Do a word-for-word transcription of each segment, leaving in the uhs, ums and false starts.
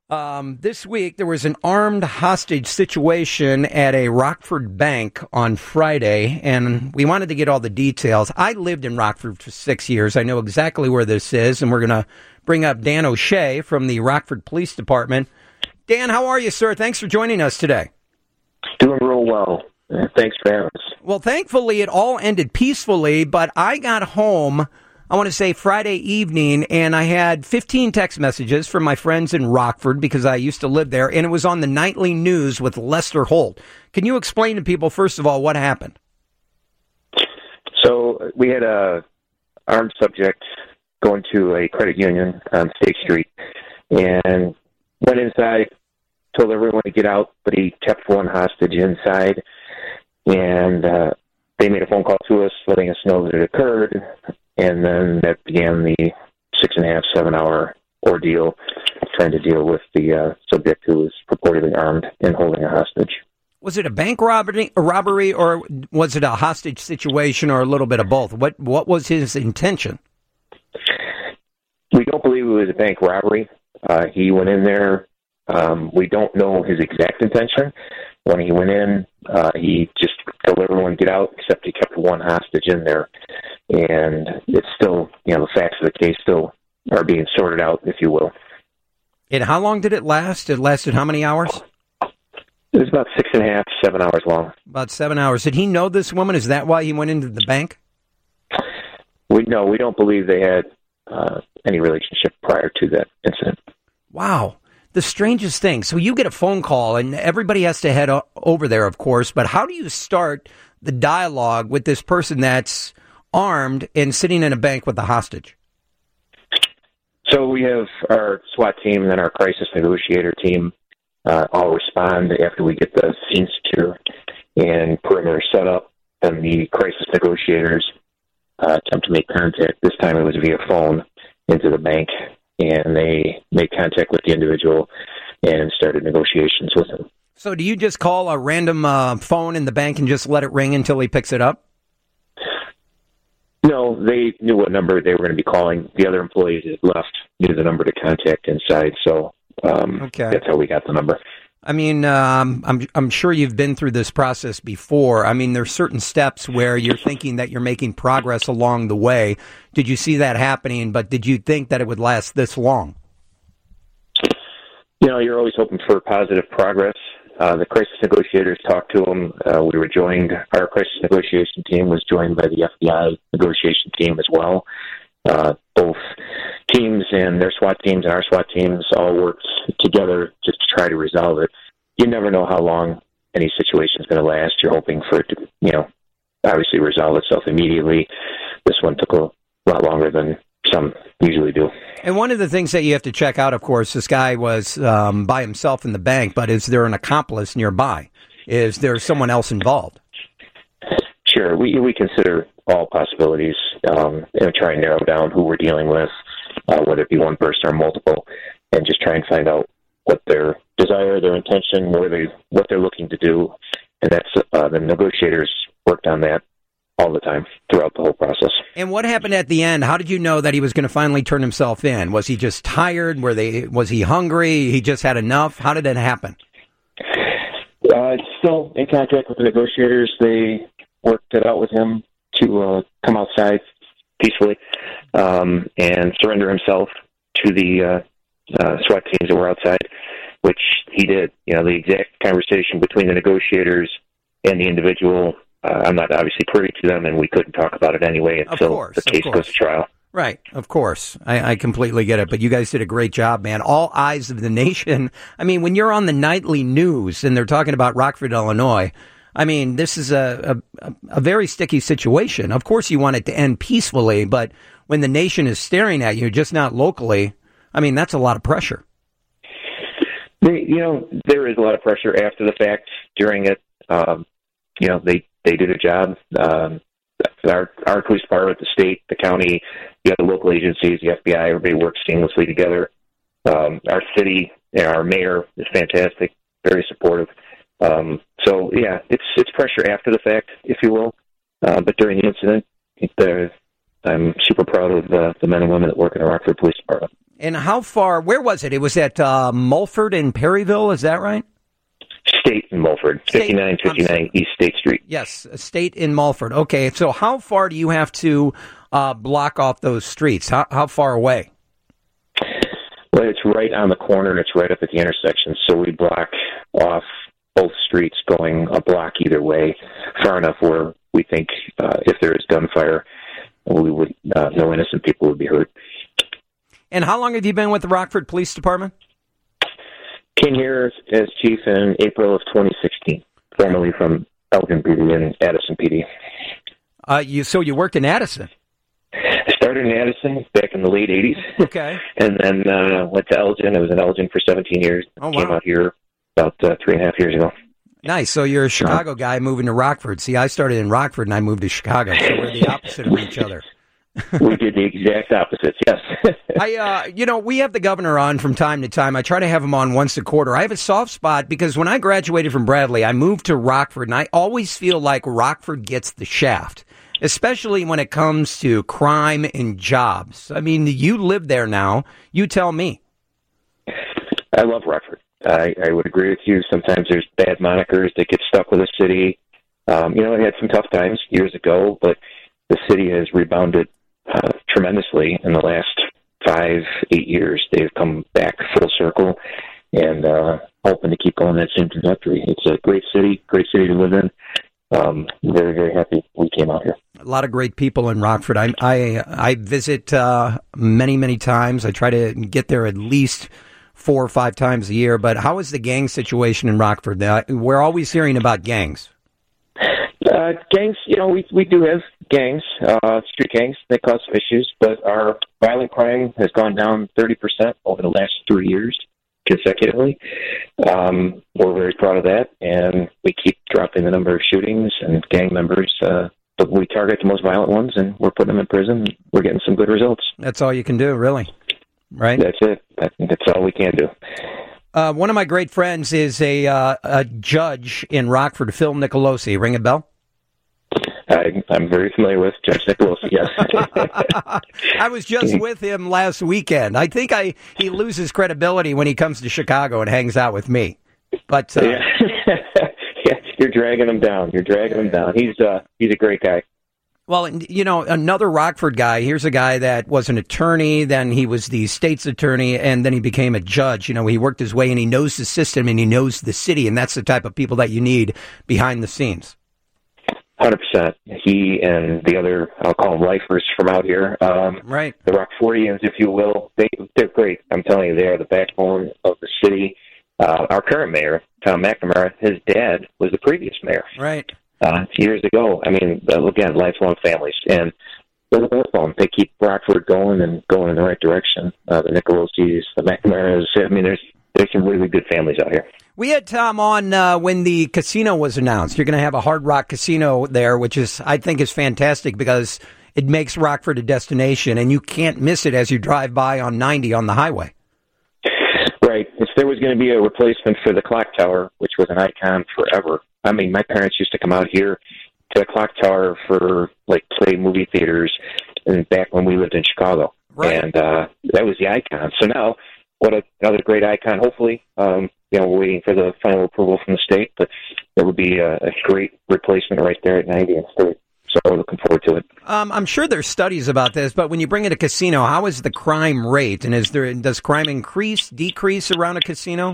Um, this week, there was an armed hostage situation at a Rockford bank on Friday, and we wanted to get all the details. I lived in Rockford for six years. I know exactly where this is, and we're going to bring up Dan O'Shea from the Rockford Police Department. Dan, how are you, sir? Thanks for joining us today. Doing real well. Thanks for having us. Well, thankfully, it all ended peacefully, but I got home, I want to say Friday evening, and I had fifteen text messages from my friends in Rockford because I used to live there, and it was on the nightly news with Lester Holt. Can you explain to people, first of all, what happened? So we had a armed subject going to a credit union on State Street and went inside, told everyone to get out, but he kept one hostage inside, and uh, they made a phone call to us letting us know that it occurred. And then that began the six and a half, seven hour ordeal trying to deal with the uh, subject who was purportedly armed and holding a hostage. Was it a bank robbery, a robbery, or was it a hostage situation, or a little bit of both? What What was his intention? We don't believe it was a bank robbery. Uh, he went in there. Um, we don't know his exact intention. When he went in, uh, he just told everyone to get out, except he kept one hostage in there. And it's still, you know, the facts of the case still are being sorted out, if you will. And how long did it last? It lasted how many hours? It was about six and a half, seven hours long. About seven hours. Did he know this woman? Is that why he went into the bank? We no, we don't believe they had uh, any relationship prior to that incident. Wow. The strangest thing. So you get a phone call, and everybody has to head o- over there, of course, but how do you start the dialogue with this person that's armed and sitting in a bank with a hostage? So we have our SWAT team and then our crisis negotiator team uh, all respond after we get the scene secure and perimeter set up, and the crisis negotiators uh, attempt to make contact. This time it was via phone into the bank, and they made contact with the individual and started negotiations with him. So do you just call a random uh, phone in the bank and just let it ring until he picks it up? No, they knew what number they were going to be calling. The other employees that left knew the number to contact inside, so um, okay. That's how we got the number. I mean, um, I'm I'm sure you've been through this process before. I mean, there's certain steps where you're thinking that you're making progress along the way. Did you see that happening, but did you think that it would last this long? You know, you're always hoping for positive progress. Uh, the crisis negotiators talked to them. Uh, we were joined, our crisis negotiation team was joined by the F B I negotiation team as well. Uh, both teams and their SWAT teams and our SWAT teams all worked together just to try to resolve it. You never know how long any situation is going to last. You're hoping for it to, you know, obviously resolve itself immediately. This one took a lot longer than some usually do. And one of the things that you have to check out, of course, this guy was um, by himself in the bank, but is there an accomplice nearby? Is there someone else involved? Sure. We we consider all possibilities um, and try and narrow down who we're dealing with, uh, whether it be one person or multiple, and just try and find out what their desire, their intention, where they, what they're looking to do. And that's uh, the negotiators worked on that all the time throughout the whole process. And what happened at the end? How did you know that he was going to finally turn himself in? Was he just tired? Were they? Was he hungry? He just had enough? How did it happen? Uh, still in contact with the negotiators. They worked it out with him to uh, come outside peacefully um, and surrender himself to the uh, uh, SWAT teams that were outside, which he did. You know, the exact conversation between the negotiators and the individual, Uh, I'm not obviously privy to them, and we couldn't talk about it anyway until course, the case goes to trial. Right, of course. I, I completely get it. But you guys did a great job, man. All eyes of the nation. I mean, when you're on the nightly news and they're talking about Rockford, Illinois, I mean, this is a, a, a very sticky situation. Of course, you want it to end peacefully, but when the nation is staring at you, just not locally, I mean, that's a lot of pressure. They, you know, there is a lot of pressure after the fact. During it, um, you know, they They did a job. Um, our, our police department, the state, the county, the other local agencies, the F B I, everybody works seamlessly together. Um, our city, our mayor is fantastic, very supportive. Um, so, yeah, it's it's pressure after the fact, if you will. Uh, but during the incident, I'm super proud of uh, the men and women that work in the Rockford Police Department. And how far, where was it? It was at uh, Mulford in Perryville, is that right? State in Mulford, fifty-nine fifty-nine East State Street. Yes, State in Mulford. Okay, so how far do you have to uh, block off those streets? How, how far away? Well, it's right on the corner, and it's right up at the intersection, so we block off both streets going a block either way, far enough where we think uh, if there is gunfire, we would uh, no innocent people would be hurt. And how long have you been with the Rockford Police Department? Came here as chief in April of twenty sixteen, formerly from Elgin P D and Addison P D. Uh, you so you worked in Addison? I started in Addison back in the late eighties. Okay. And then uh, went to Elgin. I was in Elgin for seventeen years. Oh, wow. Came out here about uh, three and a half years ago. Nice. So you're a Chicago guy moving to Rockford. See, I started in Rockford and I moved to Chicago. So we're the opposite of each other. We did the exact opposites, yes. I, uh, you know, we have the governor on from time to time. I try to have him on once a quarter. I have a soft spot because when I graduated from Bradley, I moved to Rockford, and I always feel like Rockford gets the shaft, especially when it comes to crime and jobs. I mean, you live there now. You tell me. I love Rockford. I, I would agree with you. Sometimes there's bad monikers that get stuck with a city. Um, you know, it had some tough times years ago, but the city has rebounded Uh, tremendously in the last five, eight years. They've come back full circle and uh, hoping to keep going that same trajectory. It's a great city, great city to live in. Um, very, very happy we came out here. A lot of great people in Rockford. I I, I visit uh, many, many times. I try to get there at least four or five times a year. But how is the gang situation in Rockford? Uh, we're always hearing about gangs. Uh, gangs, you know, we we do have gangs, uh, street gangs that cause issues, but our violent crime has gone down thirty percent over the last three years consecutively. Um, we're very proud of that, and we keep dropping the number of shootings and gang members. Uh, but we target the most violent ones, and we're putting them in prison. We're getting some good results. That's all you can do, really, right? That's it. I think that's all we can do. Uh, one of my great friends is a uh, a judge in Rockford, Phil Nicolosi. Ring a bell? I, I'm very familiar with Judge Nicolosi, yes. I was just with him last weekend. I think I he loses credibility when he comes to Chicago and hangs out with me. But uh, yeah. Yeah, you're dragging him down. You're dragging him down. He's uh, he's a great guy. Well, you know, another Rockford guy, here's a guy that was an attorney, then he was the state's attorney, and then he became a judge. You know, he worked his way, and he knows the system, and he knows the city, and that's the type of people that you need behind the scenes. one hundred percent. He and the other, I'll call them lifers from out here. Um, right. The Rockfordians, if you will. They, they're great. I'm telling you, they are the backbone of the city. Uh, our current mayor, Tom McNamara, his dad was the previous mayor. Right. Uh, years ago. I mean, uh, again, lifelong families. And they're the backbone. They keep Rockford going and going in the right direction. Uh, the Nicolosis, the McNamaras. I mean, there's there's some really good families out here. We had Tom on uh, when the casino was announced. You're going to have a Hard Rock casino there, which is, I think, is fantastic because it makes Rockford a destination, and you can't miss it as you drive by on ninety on the highway. Right. If there was going to be a replacement for the clock tower, which was an icon forever. I mean, my parents used to come out here to the clock tower for, like, play movie theaters and back when we lived in Chicago. Right. And uh, that was the icon. So now, what a, another great icon, hopefully. Um, you know, we're waiting for the final approval from the state, but there would be a, a great replacement right there at ninety and State. So we're looking forward to it. Um, I'm sure there's studies about this, but when you bring in a casino, how is the crime rate? And is there does crime increase, decrease around a casino?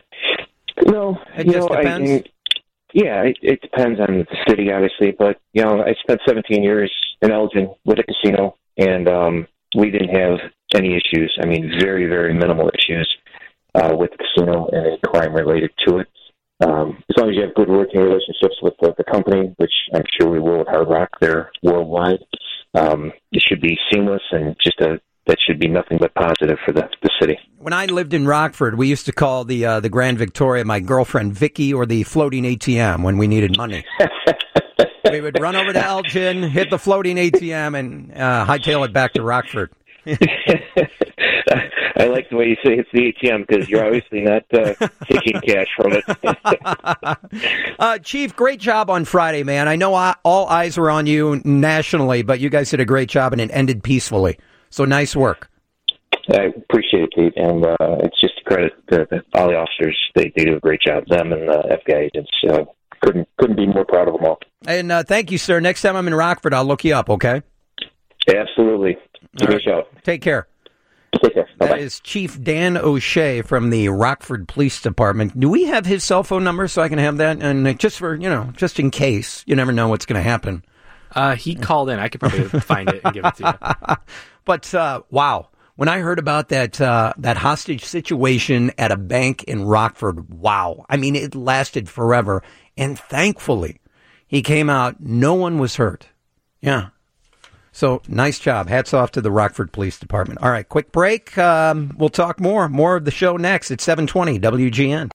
No, it you just know, depends. I, yeah, it, it depends on the city, obviously. But you know, I spent seventeen years in Elgin with a casino, and um, we didn't have any issues. I mean, very, very minimal issues uh, with the casino and any crime related to it. Um, as long as you have good working relationships with the, the company, which I'm sure we will with Hard Rock, they're worldwide, um, it should be seamless and just a, that should be nothing but positive for the, the city. When I lived in Rockford, we used to call the uh, the Grand Victoria my girlfriend Vicky, or the floating A T M when we needed money. We would run over to Elgin, hit the floating A T M, and uh, hightail it back to Rockford. I like the way you say it's the A T M because you're obviously not uh, taking cash from it. uh, Chief, great job on Friday, man. I know I, all eyes were on you nationally, but you guys did a great job and it ended peacefully. So nice work. I appreciate it, Pete, and uh, it's just a credit to the, all the officers. They, they do a great job. Them and the F B I agents uh, couldn't couldn't be more proud of them all. And uh, thank you, sir. Next time I'm in Rockford, I'll look you up. Okay. Absolutely. Give me a shout. Take care. Take care. Bye-bye. That is Chief Dan O'Shea from the Rockford Police Department. Do we have his cell phone number so I can have that? And just for, you know, just in case. You never know what's going to happen. Uh, he called in. I could probably find it and give it to you. But, uh, wow. When I heard about that uh, that hostage situation at a bank in Rockford, wow. I mean, it lasted forever. And thankfully, he came out. No one was hurt. Yeah. So, nice job. Hats off to the Rockford Police Department. All right, quick break. Um, we'll talk more. More of the show next at seven twenty W G N.